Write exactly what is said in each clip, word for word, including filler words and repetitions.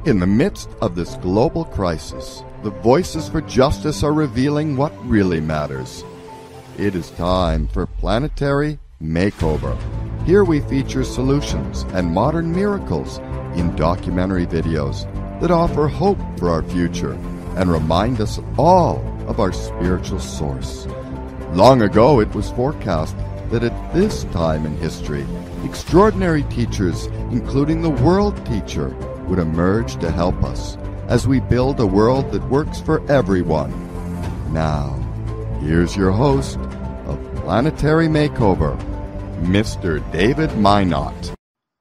In the midst of this global crisis, the voices for justice are revealing what really matters. It is time for Planetary Makeover. Here we feature solutions and modern miracles in documentary videos that offer hope for our future and remind us all of our spiritual source. Long ago, it was forecast that at this time in history, extraordinary teachers, including the world teacher, would emerge to help us as we build a world that works for everyone. Now, here's your host of Planetary Makeover, Mister David Minot.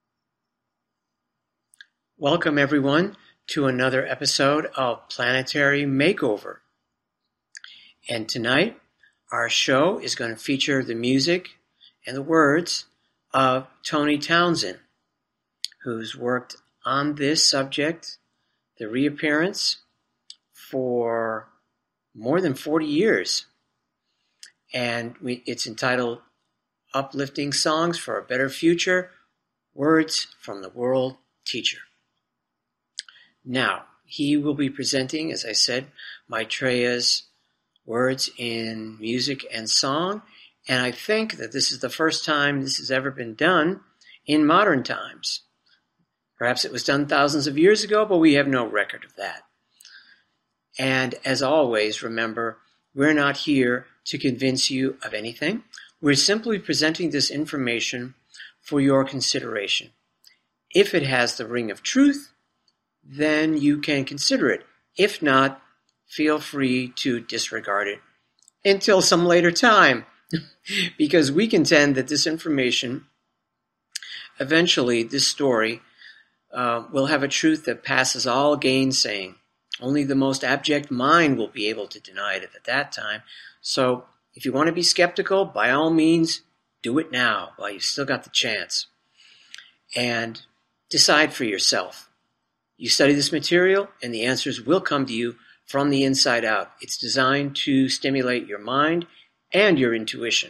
Welcome, everyone, to another episode of Planetary Makeover. And tonight, our show is going to feature the music and the words of Tony Townsend, who's worked on this subject, the reappearance, for more than forty years. And we, it's entitled Uplifting Songs for a Better Future, Words from the World Teacher. Now, he will be presenting, as I said, Maitreya's words in music and song, and I think that this is the first time this has ever been done in modern times. Perhaps it was done thousands of years ago, but we have no record of that. And as always, remember, we're not here to convince you of anything. We're simply presenting this information for your consideration. If it has the ring of truth, then you can consider it. If not, feel free to disregard it until some later time, because we contend that this information, eventually this story, uh, will have a truth that passes all gainsaying. Only the most abject mind will be able to deny it at that time. So if you want to be skeptical, by all means, do it now while you've still got the chance. And decide for yourself. You study this material, and the answers will come to you from the inside out. It's designed to stimulate your mind and your intuition.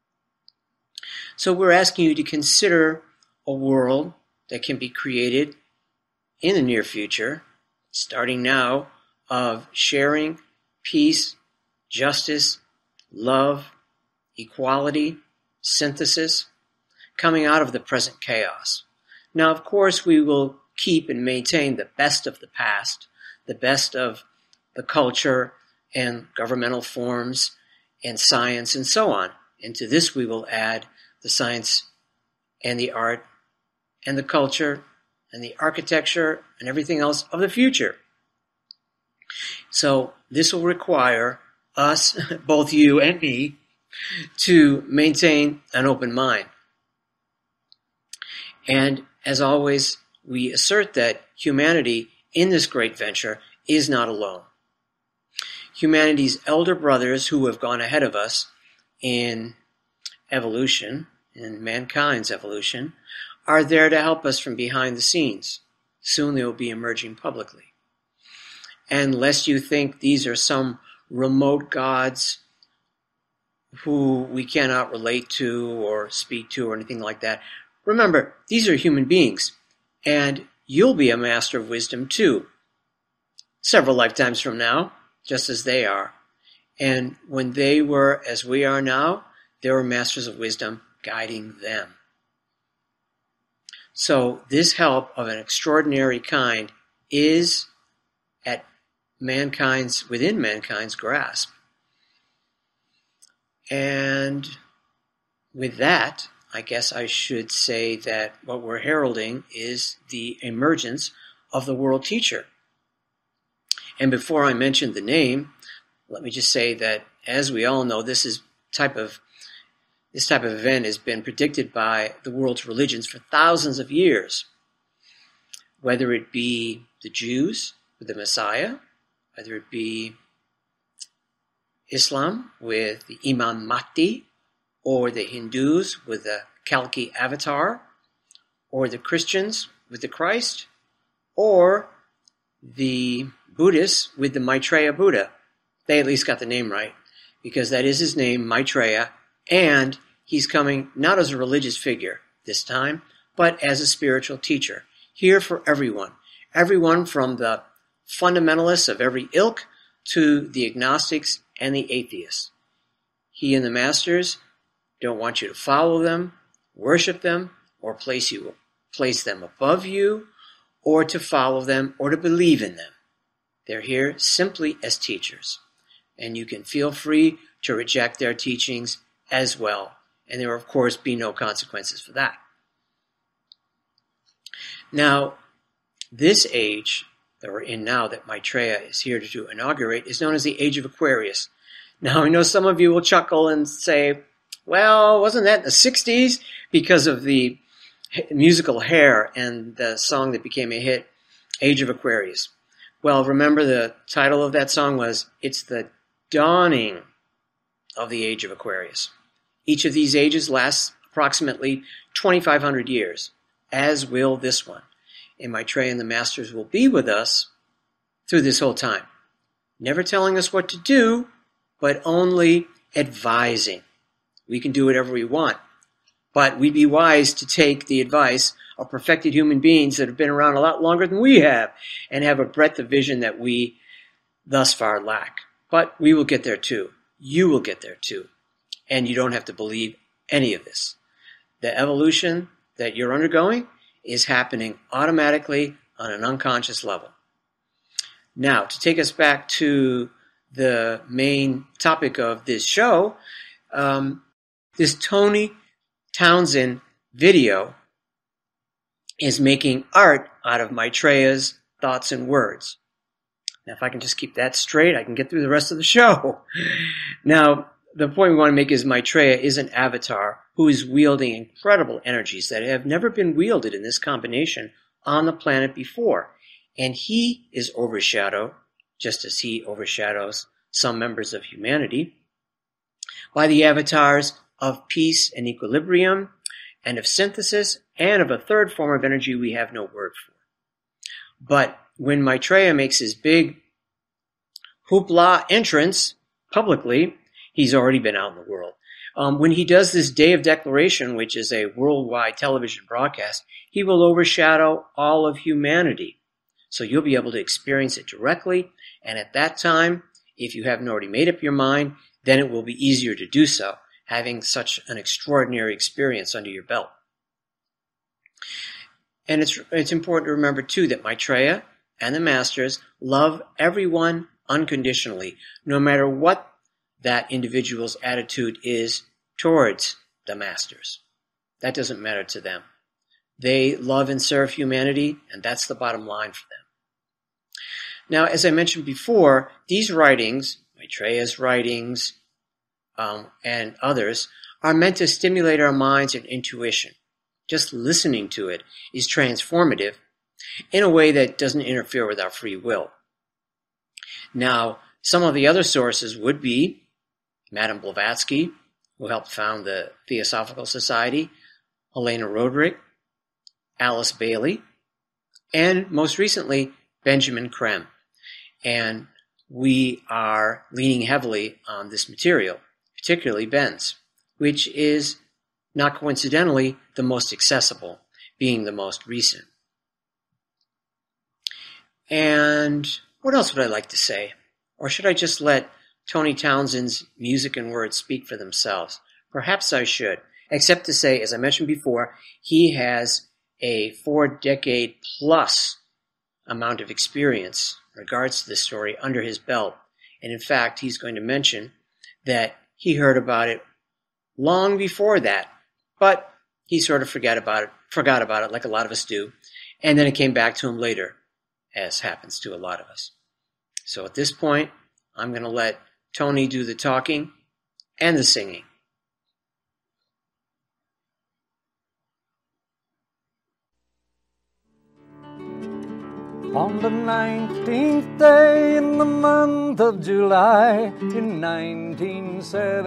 So we're asking you to consider a world that can be created in the near future, starting now, of sharing, peace, justice, love, equality, synthesis, coming out of the present chaos. Now, of course, we will keep and maintain the best of the past, the best of the culture and governmental forms and science and so on. And to this we will add the science and the art and the culture and the architecture and everything else of the future. So this will require us, both you and me, to maintain an open mind. And as always, we assert that humanity in this great venture is not alone. Humanity's elder brothers who have gone ahead of us in evolution, in mankind's evolution, are there to help us from behind the scenes. Soon they will be emerging publicly. And lest you think these are some remote gods who we cannot relate to or speak to or anything like that, remember, these are human beings, and you'll be a master of wisdom too, several lifetimes from now, just as they are. And when they were as we are now, they were masters of wisdom guiding them. So this help of an extraordinary kind is at mankind's, within mankind's grasp. And with that, I guess I should say that what we're heralding is the emergence of the world teacher. And before I mention the name, let me just say that, as we all know, this is type of this type of event has been predicted by the world's religions for thousands of years. Whether it be the Jews with the Messiah, whether it be Islam with the Imam Mahdi, or the Hindus with the Kalki avatar, or the Christians with the Christ, or the Buddhists with the Maitreya Buddha. They at least got the name right, because that is his name, Maitreya, and he's coming not as a religious figure this time, but as a spiritual teacher, here for everyone. everyone from the fundamentalists of every ilk to the agnostics and the atheists. He and the masters don't want you to follow them, worship them, or place you place them above you, or to follow them, or to believe in them. They're here simply as teachers, and you can feel free to reject their teachings as well, and there will, of course, be no consequences for that. Now, this age that we're in now, that Maitreya is here to inaugurate, is known as the Age of Aquarius. Now, I know some of you will chuckle and say, well, wasn't that in the sixties? Because of the musical Hair and the song that became a hit, Age of Aquarius. Well, remember the title of that song was, It's the Dawning of the Age of Aquarius. Each of these ages lasts approximately twenty-five hundred years, as will this one. And Maitreya and the Masters will be with us through this whole time, never telling us what to do, but only advising. We can do whatever we want, but we'd be wise to take the advice of perfected human beings that have been around a lot longer than we have and have a breadth of vision that we thus far lack. But we will get there too. You will get there too. And you don't have to believe any of this. The evolution that you're undergoing is happening automatically on an unconscious level. Now, to take us back to the main topic of this show, um, this Tony Townsend video is making art out of Maitreya's thoughts and words. Now, if I can just keep that straight, I can get through the rest of the show. Now, the point we want to make is Maitreya is an avatar who is wielding incredible energies that have never been wielded in this combination on the planet before. And he is overshadowed, just as he overshadows some members of humanity, by the avatars of peace and equilibrium, and of synthesis, and of a third form of energy we have no word for. But when Maitreya makes his big hoopla entrance publicly, he's already been out in the world. Um, when he does this Day of Declaration, which is a worldwide television broadcast, he will overshadow all of humanity. So you'll be able to experience it directly, and at that time, if you haven't already made up your mind, then it will be easier to do so, having such an extraordinary experience under your belt. And it's it's important to remember, too, that Maitreya and the Masters love everyone unconditionally, no matter what that individual's attitude is towards the Masters. That doesn't matter to them. They love and serve humanity, and that's the bottom line for them. Now, as I mentioned before, these writings, Maitreya's writings, um, and others, are meant to stimulate our minds and intuition. Just listening to it is transformative in a way that doesn't interfere with our free will. Now, some of the other sources would be Madame Blavatsky, who helped found the Theosophical Society, Helena Roderick, Alice Bailey, and most recently, Benjamin Creme. And we are leaning heavily on this material, particularly Ben's, which is not coincidentally the most accessible, being the most recent. And what else would I like to say? Or should I just let Tony Townsend's music and words speak for themselves? Perhaps I should, except to say, as I mentioned before, he has a four-decade-plus amount of experience in regards to this story under his belt. And in fact, he's going to mention that he heard about it long before that, but he sort of forgot about it, forgot about it like a lot of us do, and then it came back to him later, as happens to a lot of us. So at this point, I'm going to let Tony do the talking and the singing. On the nineteenth day in the month of July in nineteen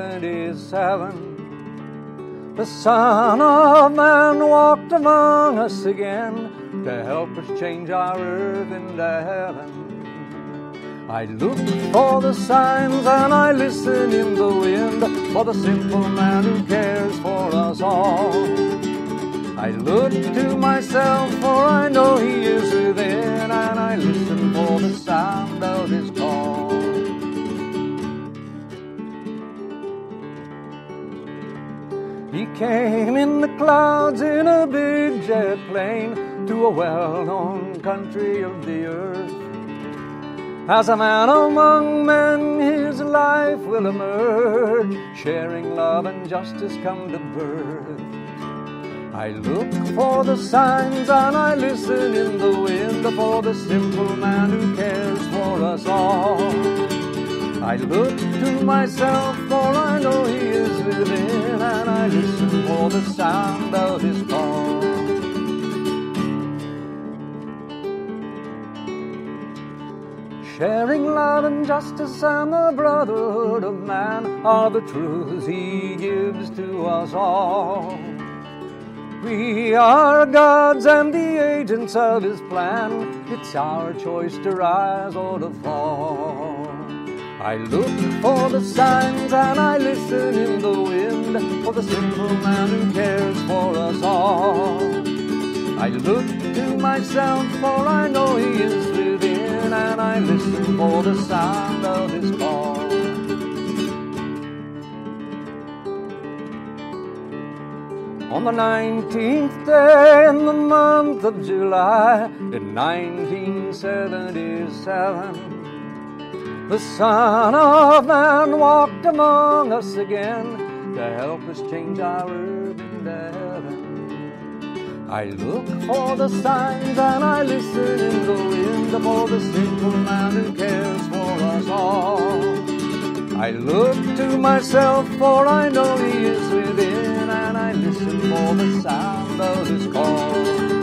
seventy-seven, the Son of Man walked among us again to help us change our earth into heaven. I looked for the signs and I listened in the wind for the simple man who cares for us all. I look to myself, for I know he is within, and I listen for the sound of his call. He came in the clouds in a big jet plane to a well-known country of the earth. As a man among men, his life will emerge, sharing love and justice come to birth. I look for the signs and I listen in the wind for the simple man who cares for us all. I look to myself, for I know he is within, and I listen for the sound of his call. Sharing love and justice and the brotherhood of man are the truths he gives to us all. We are gods and the agents of his plan. It's our choice to rise or to fall. I look for the signs and I listen in the wind for the simple man who cares for us all. I look to myself, for I know he is within, and I listen for the sound of his call. On the nineteenth day in the month of July in nineteen seventy-seven, the Son of Man walked among us again to help us change our earth into heaven. I look for the signs and I listen in the wind for the simple man who cares for us all. I look to myself, for I know he is within, and I listen for the sound of his call.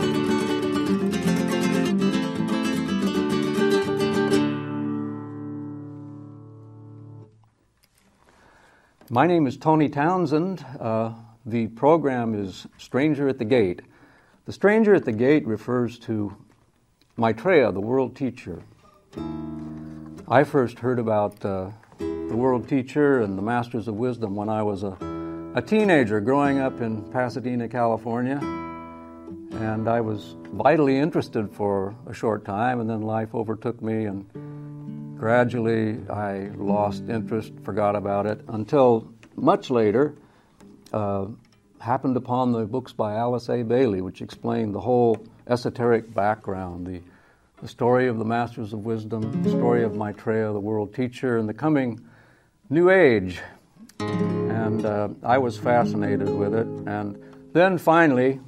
My name is Tony Townsend. Uh, the program is Stranger at the Gate. The Stranger at the Gate refers to Maitreya, the world teacher. I first heard about uh, the world teacher and the Masters of Wisdom when I was a, a teenager growing up in Pasadena, California. And I was vitally interested for a short time, and then life overtook me, and gradually I lost interest, forgot about it, until much later uh, happened upon the books by Alice A. Bailey, which explained the whole esoteric background, the, the story of the Masters of Wisdom, the story of Maitreya, the world teacher, and the coming New Age. And uh, I was fascinated with it. And then finally,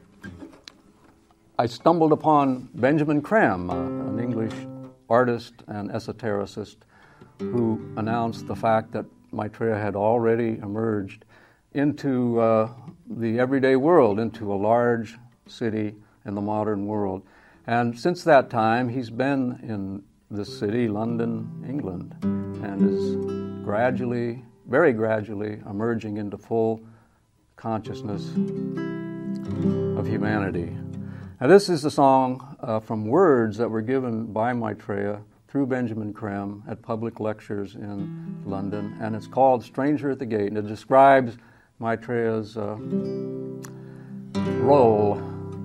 I stumbled upon Benjamin Creme, uh, an English artist and esotericist, who announced the fact that Maitreya had already emerged into uh, the everyday world, into a large city in the modern world. And since that time, he's been in this city, London, England, and is gradually, very gradually, emerging into full consciousness of humanity. Now, this is a song uh, from words that were given by Maitreya through Benjamin Creme at public lectures in London, and it's called Stranger at the Gate, and it describes Maitreya's uh, role.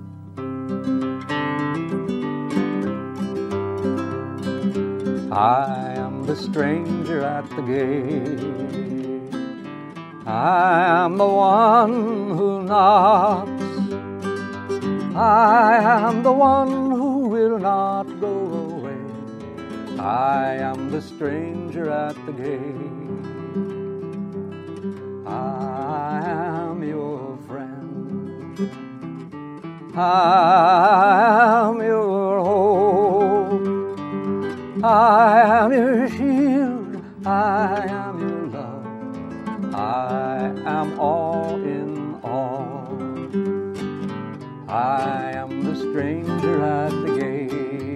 I am the stranger at the gate. I am the one who knocks. I am the one who will not go away. I am the stranger at the gate. I am your friend. I am your hope. I am your shield. I am your love. I am all in all. I am the stranger at the gate.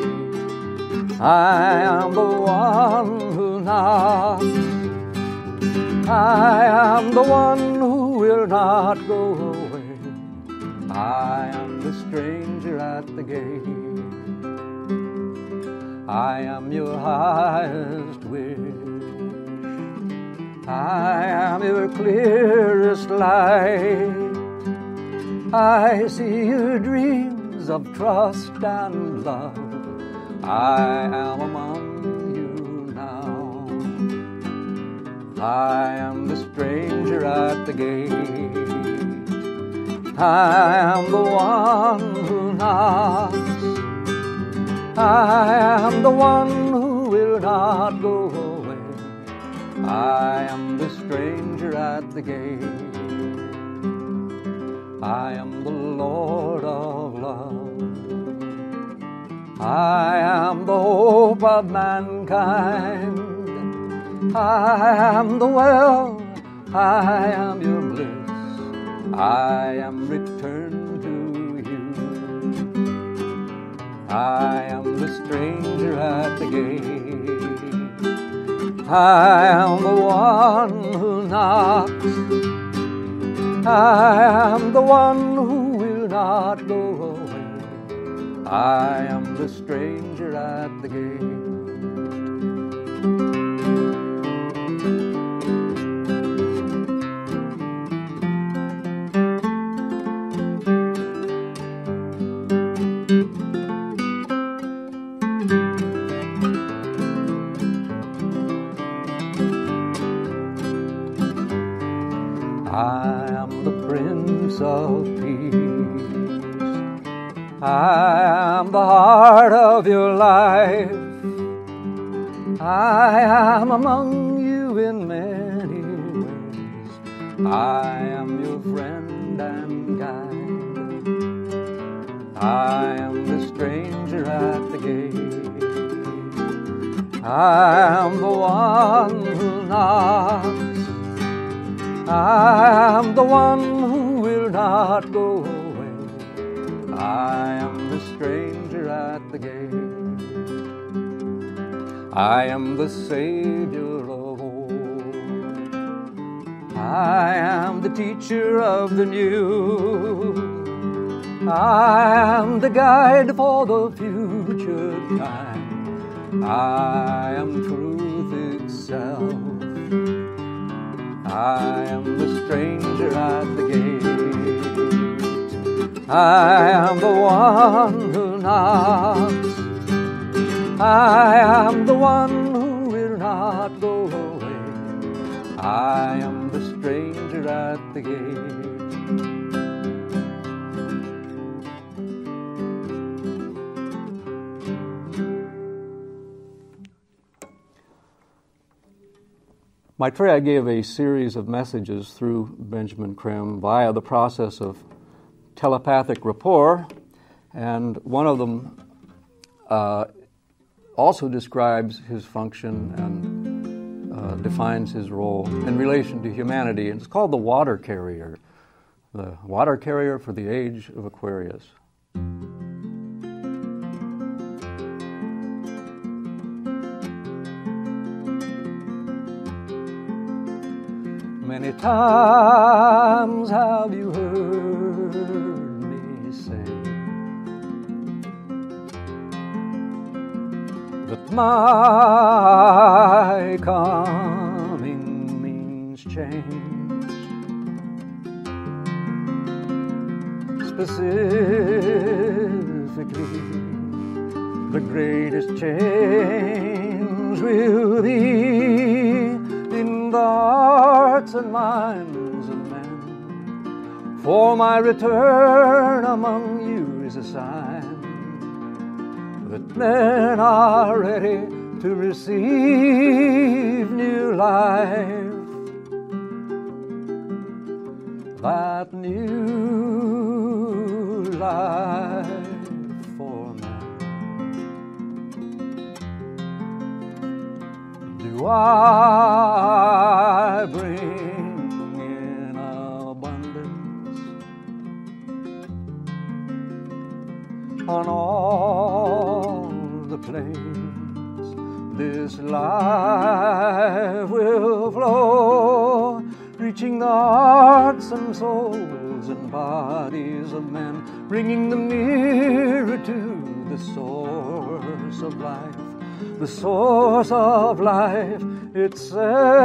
I am the one who knocks. I am the one who will not go away. I am the stranger at the gate. I am your highest wish. I am your clearest light. I see your dreams of trust and love. I am among you now. I am the stranger at the gate. I am the one who knocks. I am the one who will not go away. I am the stranger at the gate. I am the Lord of love. I am the hope of mankind. I am the well, I am your bliss. I am returned to you. I am the stranger at the gate. I am the one who knocks. I am the one who will not go away. I am the stranger at the gate. I am the Prince of Peace. I am the heart of your life. I am among you in many ways. I am your friend and guide. I am the stranger at the gate. I am the one who knocks. I am the one who will not go away. I am the stranger at the gate. I am the Savior of all. I am the teacher of the new. I am the guide for the future time. I am truth itself. I am the stranger at the gate. I am the one who knocks. I am the one who will not go away. I am the stranger at the gate. Maitreya gave a series of messages through Benjamin Creme via the process of telepathic rapport, and one of them uh, also describes his function and uh, defines his role in relation to humanity. And it's called the water carrier, the water carrier for the age of Aquarius. Many times have you heard me say that my coming means change, specifically the greatest change will be in the hearts and minds of men. For my return among you is a sign that men are ready to receive new life. That new life for men. Do I bring in abundance on all the plains? This life will flow, reaching the hearts and souls and bodies of men, bringing them nearer to the source of life, the source of life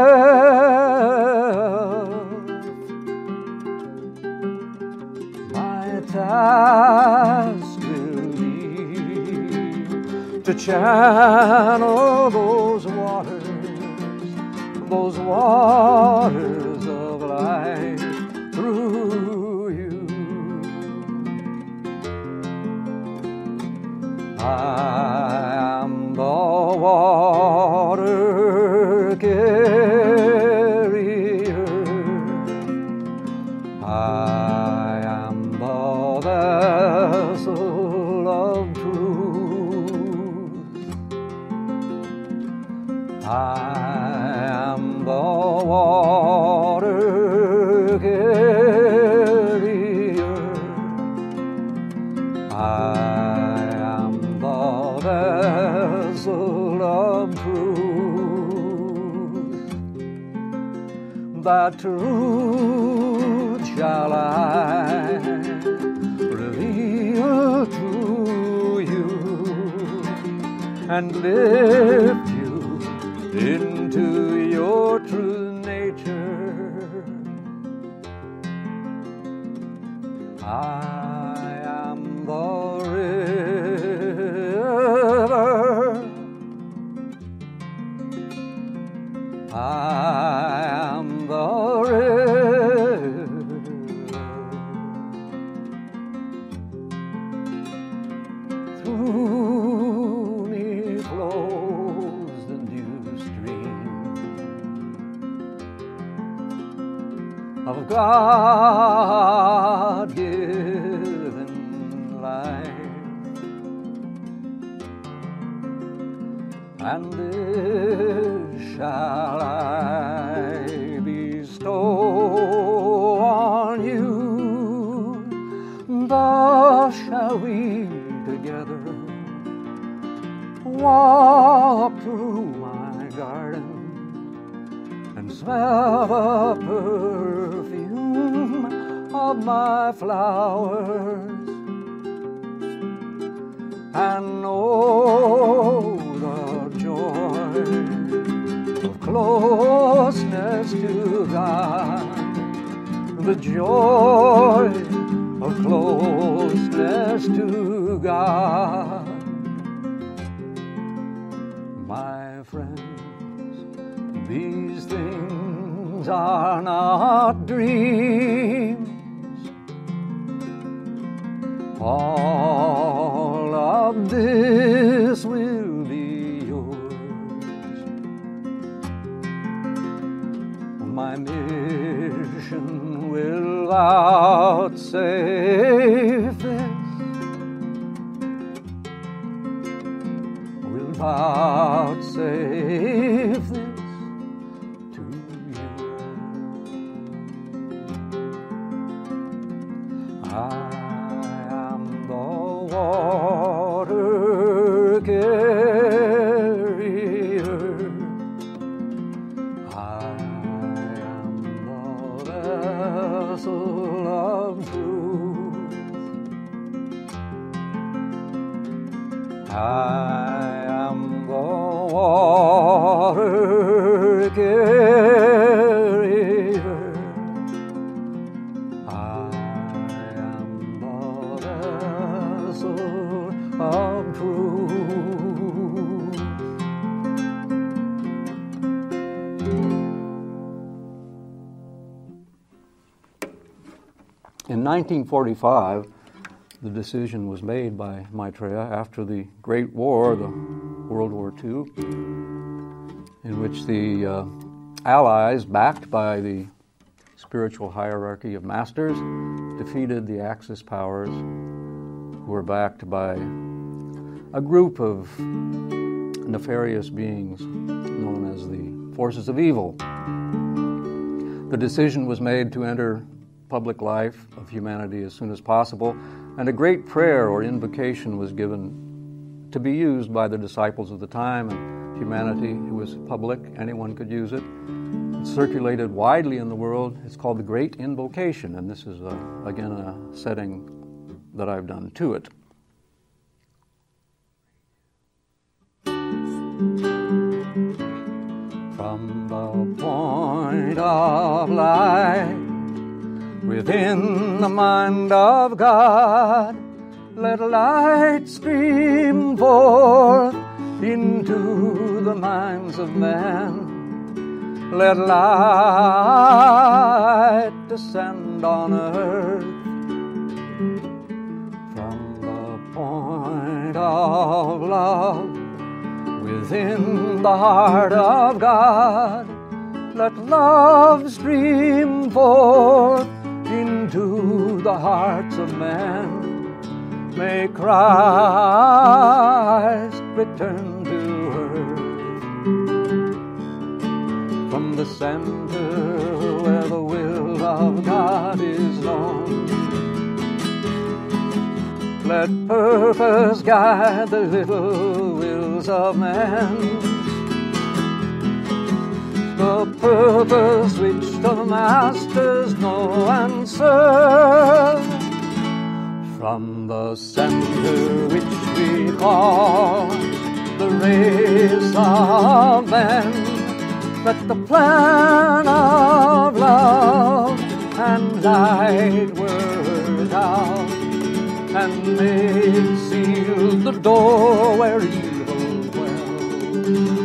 itself. My to channel those waters, those waters of life through you. I am the water carrier. I am the vessel of truth. I am the water carrier. I am the vessel of truth. That truth shall I reveal to you and lift you into your true nature. I am the river. I am the river. Through me flows the new stream of God-given life, and this shall I bestow on you. Thus shall we together walk through my garden and smell the perfume of my flowers, and know the joy of closeness to God, the joy of closeness to God. My friends, these things are not dreams. All of this will be yours. My mission will vouchsafe this, will vouchsafe this to you. I am the water carrier. I am the vessel of truth. I am the water carrier. I am the vessel of truth. In nineteen forty-five, the decision was made by Maitreya after the Great War, the World War Two, in which the uh, Allies, backed by the spiritual hierarchy of masters, defeated the Axis powers, who were backed by a group of nefarious beings known as the forces of evil. The decision was made to enter public life of humanity as soon as possible, and a great prayer or invocation was given to be used by the disciples of the time, and humanity, it was public, anyone could use it. It circulated widely in the world. It's called the Great Invocation, and this is, a, again, a setting that I've done to it. From the point of light within the mind of God, let light stream forth into the minds of men. Let light descend on earth from the point of love within the heart of God. Let love stream forth into the hearts of men. May Christ return to earth from the center where the will of God is known. Let purpose guide the little wills of men, the purpose which the masters know and serve. From the center which we call the race of men, let the plan of love and light work out, and may it seal the door where evil dwells.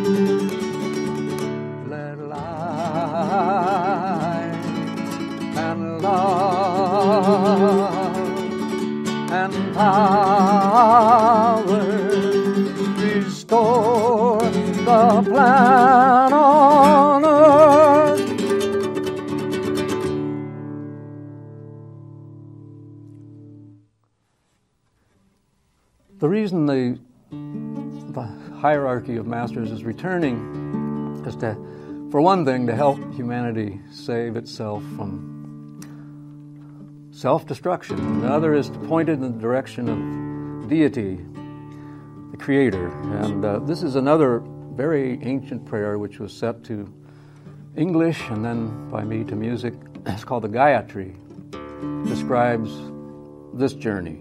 Let light and love and power restore the plan on earth. The reason the, the hierarchy of masters is returning is to, for one thing, to help humanity save itself from self-destruction. The other is to point it in the direction of deity, the Creator. And uh, this is another very ancient prayer which was set to English and then by me to music. It's called the Gayatri. It describes this journey.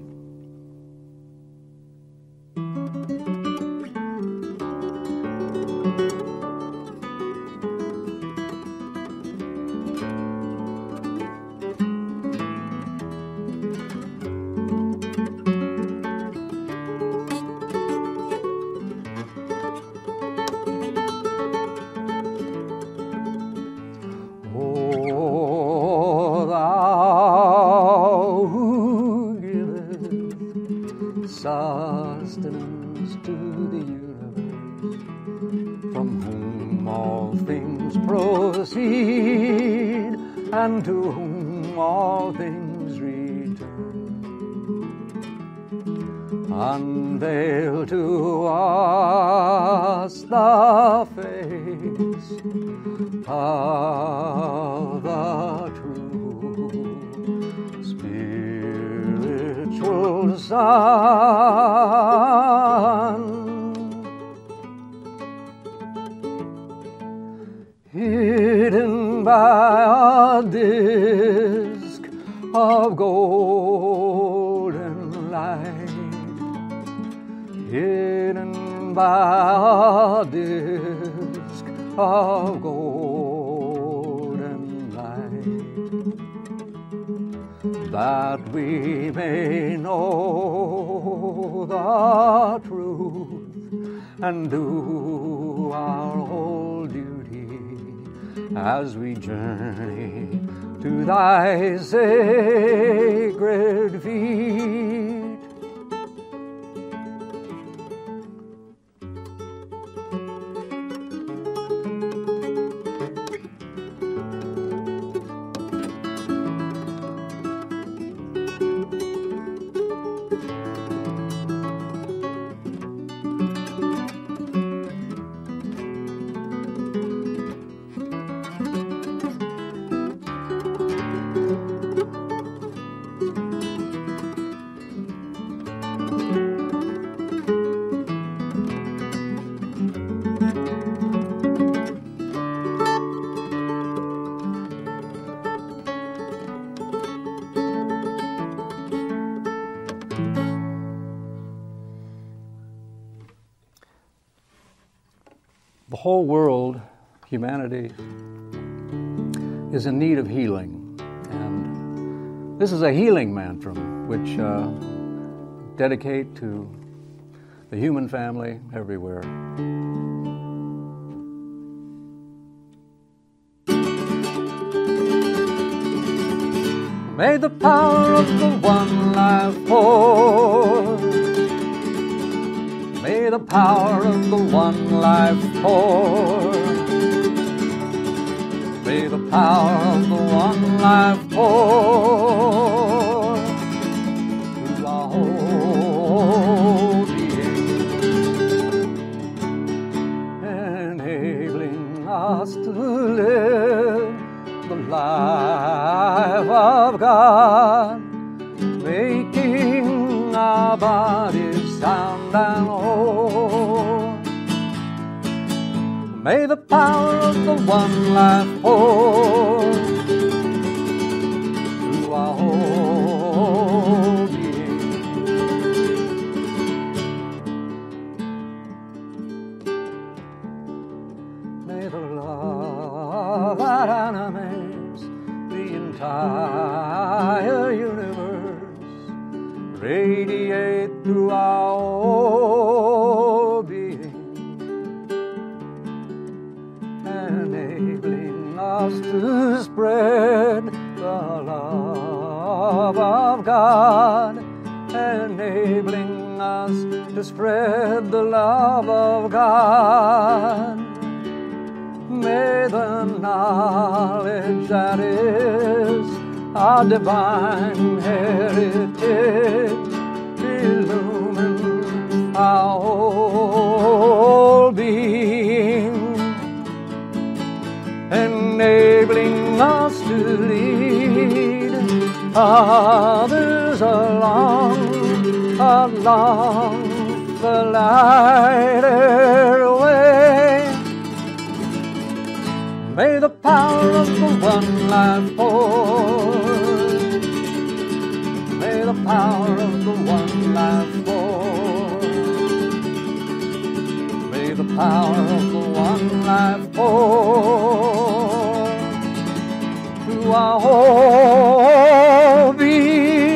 Sustenance to the universe, from whom all things proceed, and to whom all things return. Unveil to us the face of the true spiritual sun, hidden by a disk of golden light, hidden by a disk of golden light, that we may know the truth and do our whole duty as we journey to thy sacred feet. The whole world, humanity, is in need of healing. And this is a healing mantra, which uh, dedicate to the human family everywhere. May the power of the one life force, may the power of the one life force, may the power of the one life force through our whole being, enabling us to live the life of God, making our bodies sound and whole. May the power of the one life force through our whole being, may the love that animates the entire universe radiate through our whole being, enabling us to spread the love of God, enabling us to spread the love of God. May the knowledge that is our divine heritage illumine our whole being, enabling us to lead others along, along the lighter way. May the power of the one life force, may the power of the one life force, may the power of the one life force through our whole being.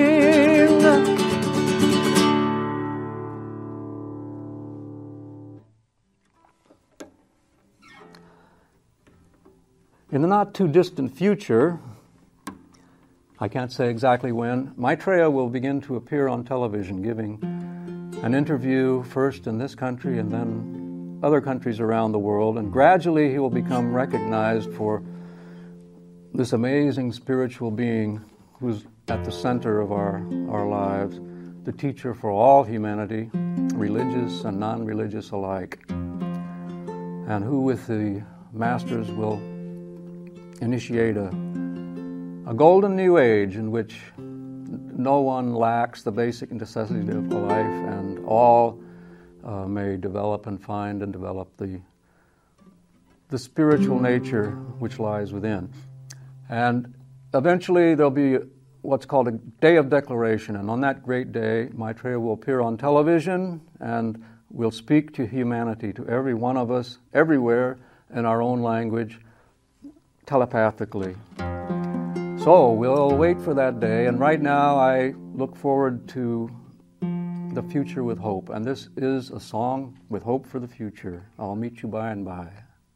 In the not-too-distant future, I can't say exactly when, Maitreya will begin to appear on television, giving an interview first in this country and then other countries around the world, and gradually he will become recognized for this amazing spiritual being who's at the center of our, our lives, the teacher for all humanity, religious and non-religious alike, and who with the masters will initiate a, a golden new age in which no one lacks the basic necessity of life, and all uh, may develop and find and develop the, the spiritual nature which lies within. And eventually there'll be what's called a day of declaration, and on that great day, Maitreya will appear on television and will speak to humanity, to every one of us, everywhere, in our own language, telepathically. So we'll wait for that day, and right now I look forward to the future with hope, and this is a song with hope for the future. I'll meet you by and by.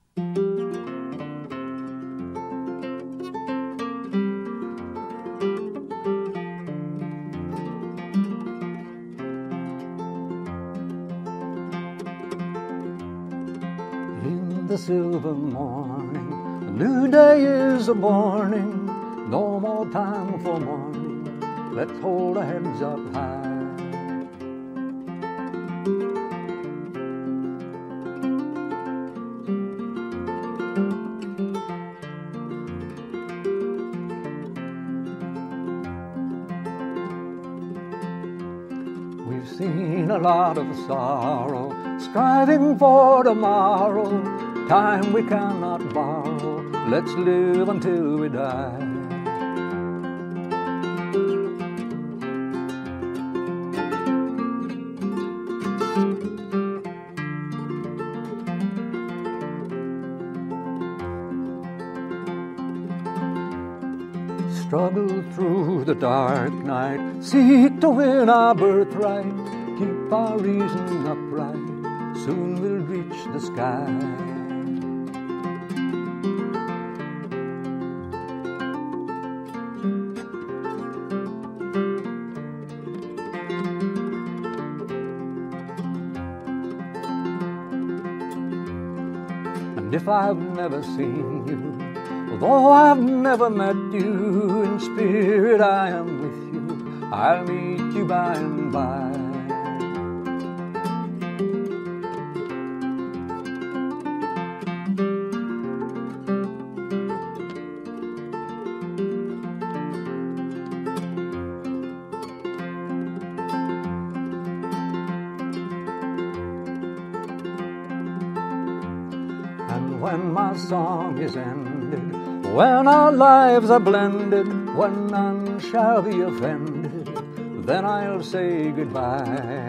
In the silver morning, a new day is a morning. No more time for mourning. Let's hold our heads up high. We've seen a lot of sorrow, striving for tomorrow. Time we cannot borrow. Let's live until we die. Struggle through the dark night, seek to win our birthright. keep our reason upright, soon we'll reach the sky. And if I've never seen you, though I've never met you, in spirit I am with you, I'll meet you by and by. And when my song is ended, when our lives are blended, when none shall be offended, then I'll say goodbye.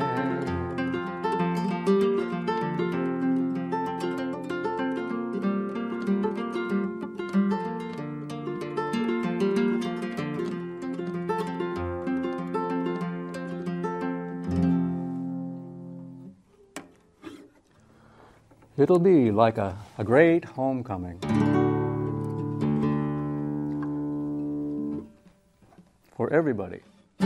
It'll be like a, a great homecoming for everybody.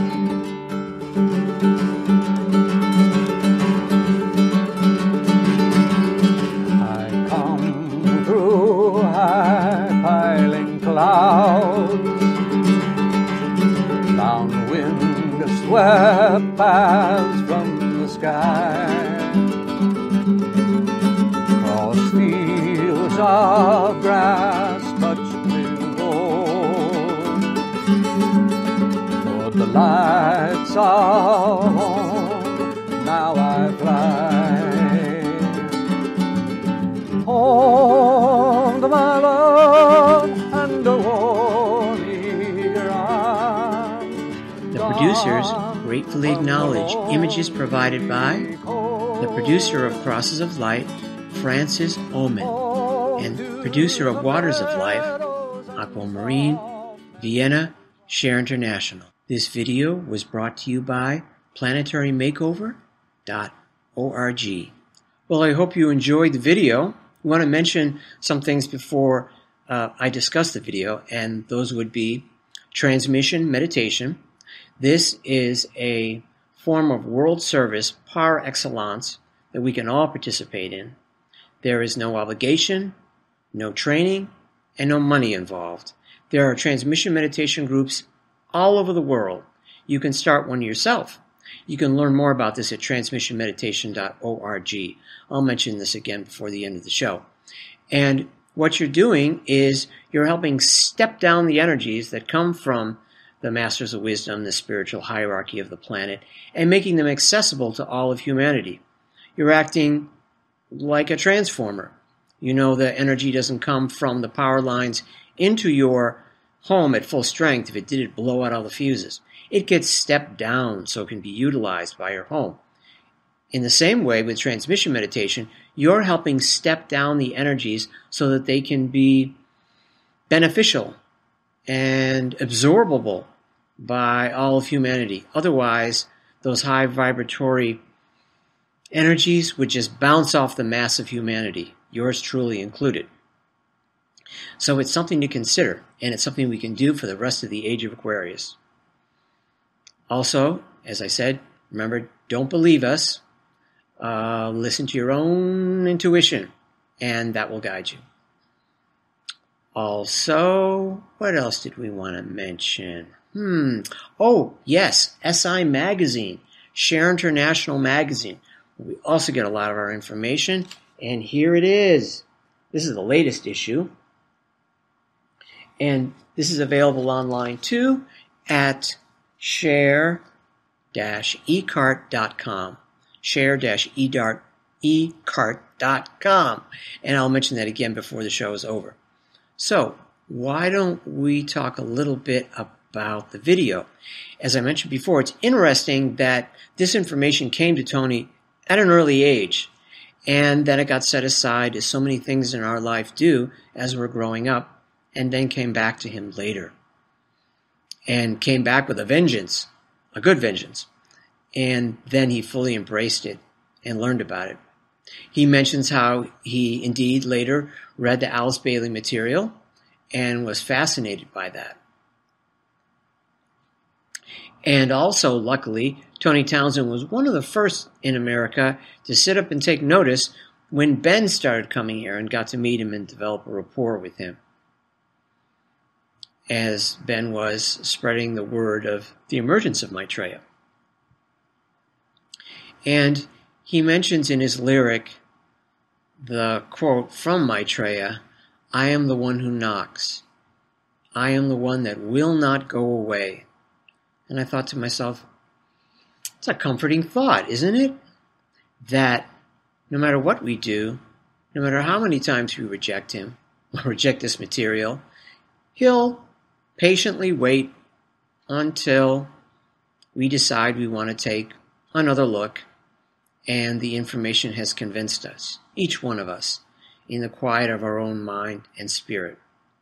I come through high piling clouds, down wind-swept paths from the sky, cross fields of grass touched with gold, toward the lights of home now I fly. Home to my love and a warm eager arms. The producers gratefully acknowledge images provided by the producer of Crosses of Light, Francis Oman, and producer of Waters of Life, Aquamarine, Vienna, Share International. This video was brought to you by planetary makeover dot org. Well, I hope you enjoyed the video. I want to mention some things before uh, I discuss the video, and those would be transmission meditation. This is a form of world service par excellence that we can all participate in. There is no obligation, no training, and no money involved. There are transmission meditation groups all over the world. You can start one yourself. You can learn more about this at transmission meditation dot org. I'll mention this again before the end of the show. And what you're doing is you're helping step down the energies that come from the Masters of Wisdom, the spiritual hierarchy of the planet, and making them accessible to all of humanity. You're acting like a transformer. You know the energy doesn't come from the power lines into your home at full strength. If it did, it'd blow out all the fuses. It gets stepped down so it can be utilized by your home. In the same way, with transmission meditation, you're helping step down the energies so that they can be beneficial and absorbable by all of humanity. Otherwise, those high vibratory energies would just bounce off the mass of humanity, yours truly included. So it's something to consider, and it's something we can do for the rest of the age of Aquarius. Also, as I said, remember, don't believe us. Uh, listen to your own intuition, and that will guide you. Also, what else did we want to mention? Hmm. Oh, yes, S I Magazine, Share International Magazine. We also get a lot of our information, and here it is. This is the latest issue. And this is available online too at share dash e cart dot com. share dash e cart dot com. And I'll mention that again before the show is over. So, why don't we talk a little bit about the video? As I mentioned before, it's interesting that this information came to Tony at an early age, and then it got set aside, as so many things in our life do as we're growing up, and then came back to him later. And came back with a vengeance, a good vengeance. and then he fully embraced it and learned about it. He mentions how he indeed later read the Alice Bailey material and was fascinated by that. And also, luckily, Tony Townsend was one of the first in America to sit up and take notice when Ben started coming here and got to meet him and develop a rapport with him, as Ben was spreading the word of the emergence of Maitreya. And he mentions in his lyric the quote from Maitreya, "I am the one who knocks. I am the one that will not go away." And I thought to myself, it's a comforting thought, isn't it? That no matter what we do, no matter how many times we reject him, or reject this material, he'll patiently wait until we decide we want to take another look and the information has convinced us, each one of us, in the quiet of our own mind and spirit.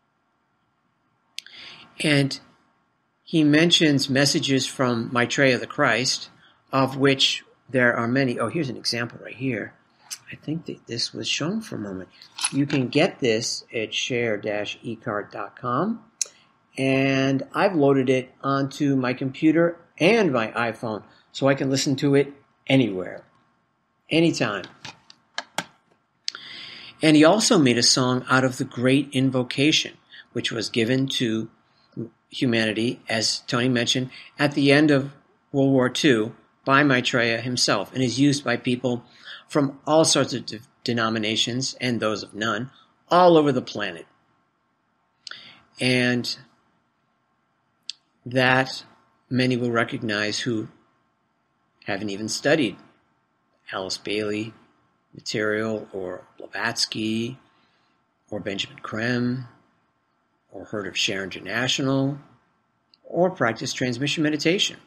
And he mentions messages from Maitreya the Christ, of which there are many. Oh, here's an example right here. I think that this was shown for a moment. You can get this at share dash e card dot com, and I've loaded it onto my computer and my iPhone, so I can listen to it anywhere, anytime. And he also made a song out of the Great Invocation, which was given to humanity, as Tony mentioned, at the end of World War Two by Maitreya himself, and is used by people from all sorts of de- denominations and those of none, all over the planet. And that many will recognize who haven't even studied Alice Bailey material, or Blavatsky, or Benjamin Creme, or heard of Share International, or practiced transmission meditation.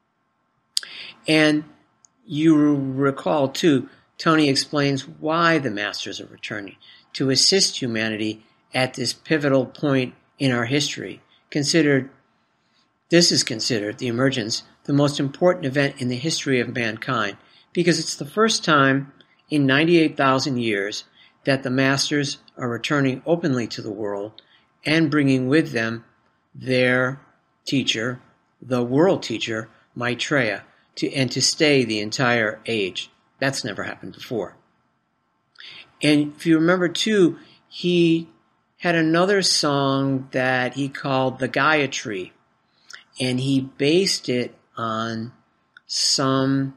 And you recall, too, Tony explains why the Masters are returning, to assist humanity at this pivotal point in our history. Considered, this is considered, the emergence, the most important event in the history of mankind, because it's the first time in ninety-eight thousand years that the Masters are returning openly to the world and bringing with them their teacher, the world teacher, Maitreya, to, and to stay the entire age. That's never happened before. And if you remember, too, he had another song that he called the Gayatri, and he based it on some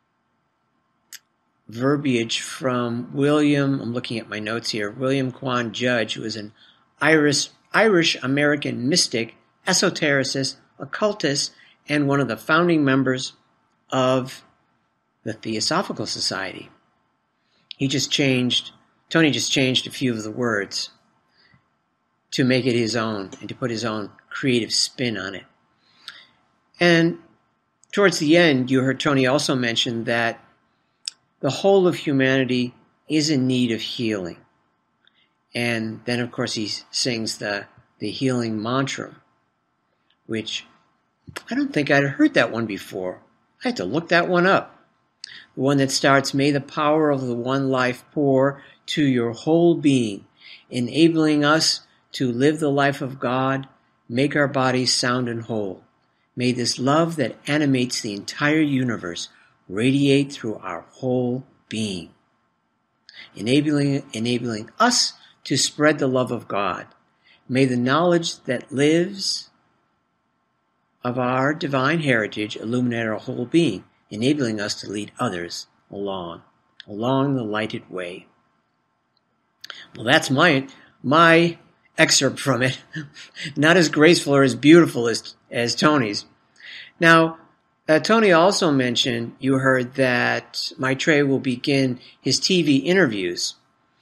verbiage from William, I'm looking at my notes here, William Quan Judge, who was an Irish, Irish-American mystic, esotericist, occultist, and one of the founding members of the Theosophical Society. He just changed, Tony just changed a few of the words to make it his own and to put his own creative spin on it. And towards the end, you heard Tony also mention that the whole of humanity is in need of healing. And then, of course, he sings the, the healing mantra, which I don't think I'd heard that one before. I had to look that one up. The one that starts, "May the power of the one life pour to your whole being, enabling us to live the life of God, make our bodies sound and whole. May this love that animates the entire universe radiate through our whole being, enabling, enabling us to spread the love of God. May the knowledge that lives of our divine heritage illuminate our whole being, enabling us to lead others along, along the lighted way." Well, that's my my excerpt from it. Not as graceful or as beautiful as, as Tony's. Now, uh, Tony also mentioned, you heard, that Maitreya will begin his T V interviews.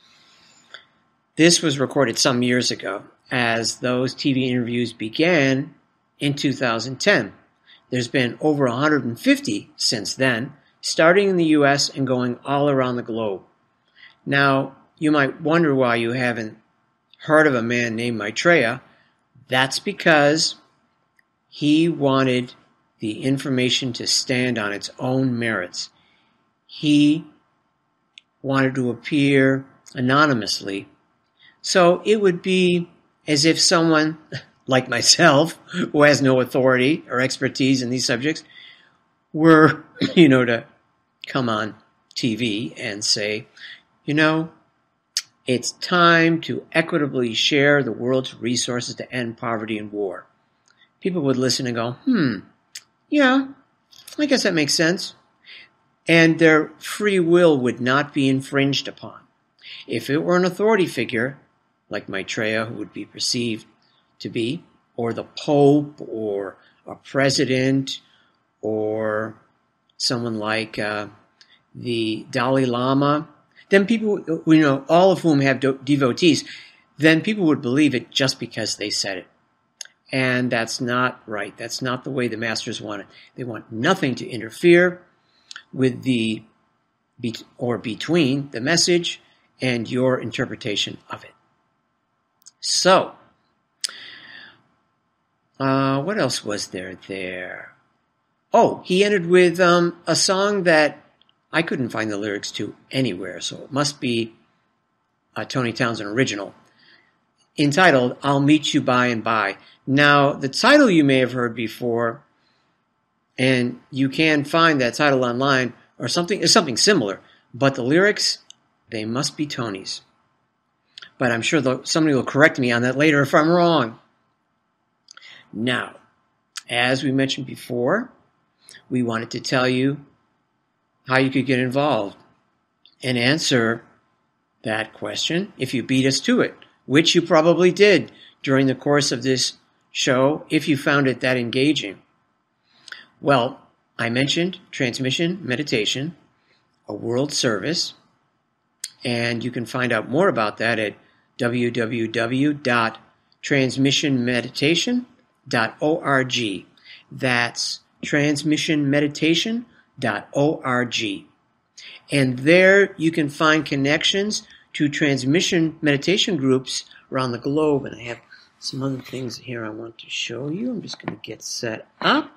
This was recorded some years ago, as those T V interviews began in two thousand ten. There's been over one hundred fifty since then, starting in the U S and going all around the globe. Now, you might wonder why you haven't heard of a man named Maitreya. That's because he wanted the information to stand on its own merits. He wanted to appear anonymously, so it would be as if someone like myself, who has no authority or expertise in these subjects, were, you know, to come on T V and say, you know, it's time to equitably share the world's resources to end poverty and war. People would listen and go, hmm, yeah, I guess that makes sense. And their free will would not be infringed upon. If it were an authority figure, like Maitreya, who would be perceived to be, or the Pope, or a president, or someone like uh, the Dalai Lama, then people, you know, all of whom have do- devotees, then people would believe it just because they said it. And that's not right. That's not the way the masters want it. They want nothing to interfere with the, be- or between the message and your interpretation of it. So, uh, what else was there there? Oh, he ended with um, a song that I couldn't find the lyrics to anywhere, so it must be a Tony Townsend original, entitled, I'll Meet You By and By. Now, the title you may have heard before, and you can find that title online, or something is something similar, but the lyrics, they must be Tony's. But I'm sure somebody will correct me on that later if I'm wrong. Now, as we mentioned before, we wanted to tell you how you could get involved and answer that question if you beat us to it, which you probably did during the course of this show if you found it that engaging. Well, I mentioned transmission meditation, a world service, and you can find out more about that at w w w dot transmission meditation dot org. That's transmission meditation dot org. And there you can find connections to transmission meditation groups around the globe. And I have some other things here I want to show you. I'm just going to get set up.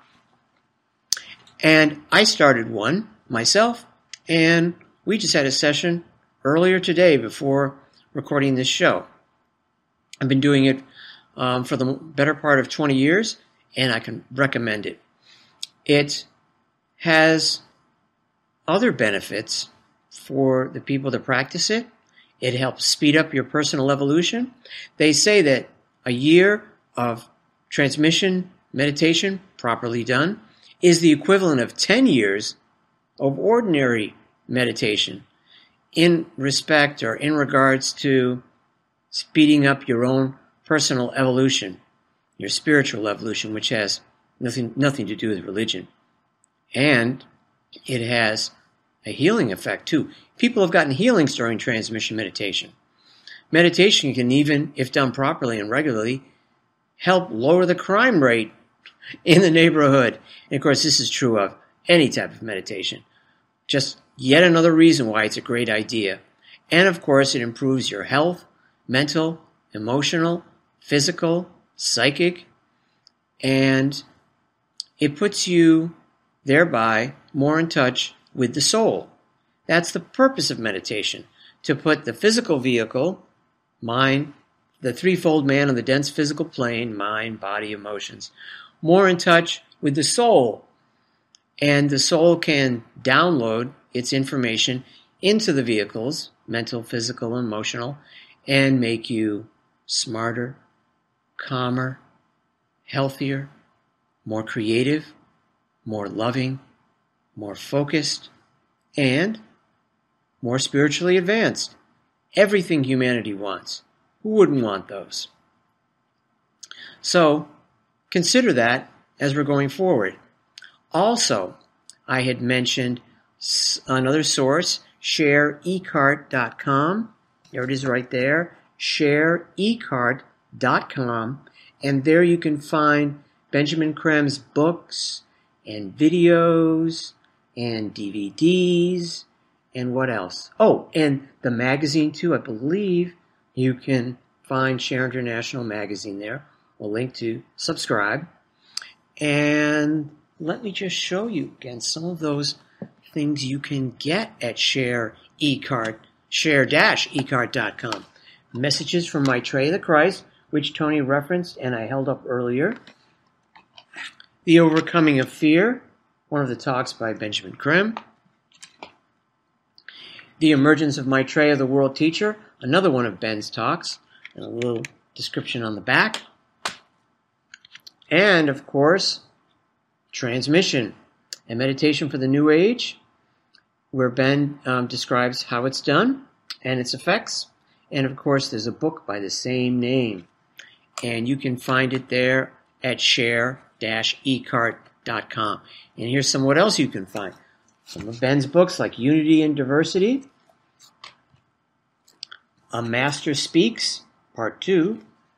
And I started one myself, and we just had a session earlier today before recording this show. I've been doing it um, for the better part of twenty years, and I can recommend it. It has other benefits for the people that practice it. It helps speed up your personal evolution. They say that a year of transmission meditation, properly done, is the equivalent of ten years of ordinary meditation in respect or in regards to speeding up your own personal evolution, your spiritual evolution, which has nothing nothing to do with religion. And it has a healing effect too. People have gotten healings during transmission meditation. Meditation can even, if done properly and regularly, help lower the crime rate in the neighborhood. And of course, this is true of any type of meditation. Just yet another reason why it's a great idea. And of course, it improves your health, mental, emotional, physical, psychic, and it puts you thereby more in touch with the soul. That's the purpose of meditation, to put the physical vehicle, mind, the threefold man on the dense physical plane, mind, body, emotions, more in touch with the soul. And the soul can download its information into the vehicles, mental, physical, and emotional, and make you smarter, calmer, healthier, more creative, more loving, more focused, and more spiritually advanced. Everything humanity wants. Who wouldn't want those? So, consider that as we're going forward. Also, I had mentioned another source, share e cart dot com. There it is right there, share e cart dot com. And there you can find Benjamin Creme's books and videos and D V Ds and what else? Oh, and the magazine too. I believe you can find Share International magazine there. We'll link to subscribe. And let me just show you again some of those things you can get at Share eCard, share dash ecart dot com. Messages from Maitreya the Christ, which Tony referenced and I held up earlier. The Overcoming of Fear, one of the talks by Benjamin Creme. The Emergence of Maitreya, the World Teacher, another one of Ben's talks, and a little description on the back. And, of course, Transmission, a meditation for the New Age, where Ben um, describes how it's done and its effects. And, of course, there's a book by the same name. And you can find it there at share dash ecart dot com. And here's some what else you can find. Some of Ben's books like Unity and Diversity, A Master Speaks, Part two,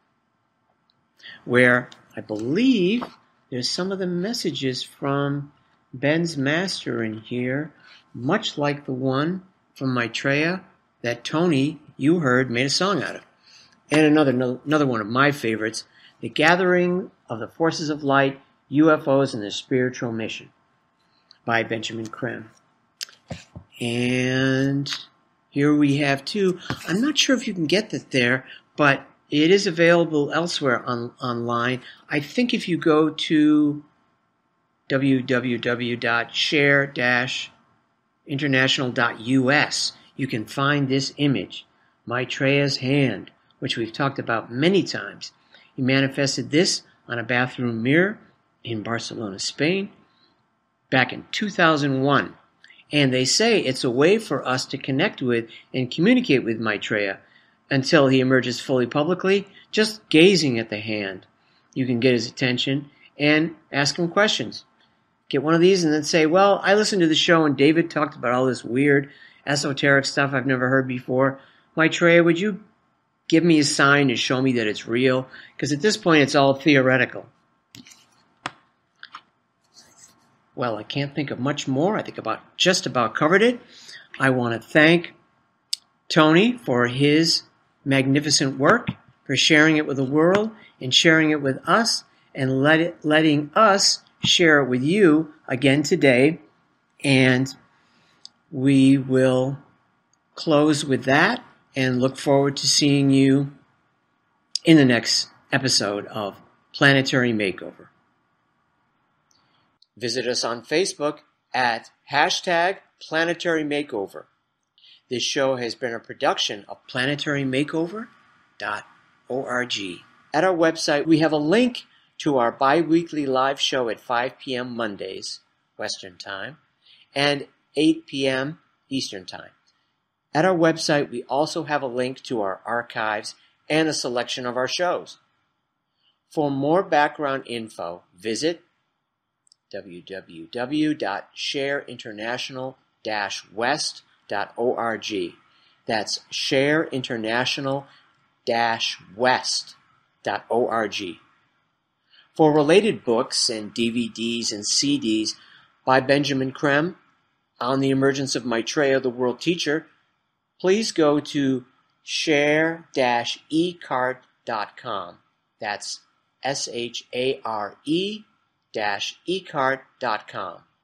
where I believe there's some of the messages from Ben's Master in here, much like the one from Maitreya that Tony, you heard, made a song out of. And another another one of my favorites, The Gathering of the Forces of Light, U F Os and Their Spiritual Mission, by Benjamin Creme. And here we have two. I'm not sure if you can get that there, but it is available elsewhere on, online. I think if you go to w w w dot share dash international dot u s, you can find this image, Maitreya's hand, which we've talked about many times. He manifested this on a bathroom mirror in Barcelona, Spain, back in two thousand one. And they say it's a way for us to connect with and communicate with Maitreya until he emerges fully publicly, just gazing at the hand. You can get his attention and ask him questions. Get one of these and then say, well, I listened to the show and David talked about all this weird esoteric stuff I've never heard before. Maitreya, would you give me a sign to show me that it's real? Because at this point, it's all theoretical. Well, I can't think of much more. I think about just about covered it. I want to thank Tony for his magnificent work, for sharing it with the world and sharing it with us and let it, letting us share it with you again today. And we will close with that and look forward to seeing you in the next episode of Planetary Makeover. Visit us on Facebook at hashtag Planetary Makeover. This show has been a production of planetary makeover dot org. At our website, we have a link to our bi-weekly live show at five p.m. Mondays, Western Time, and eight p.m. Eastern Time. At our website, we also have a link to our archives and a selection of our shows. For more background info, visit w w w dot share international dash west dot org. That's share international dash west dot org. For related books and D V Ds and C Ds by Benjamin Creme on the emergence of Maitreya, the World Teacher, please go to share dash ecart dot com. That's S H A R E dash ecart dot com.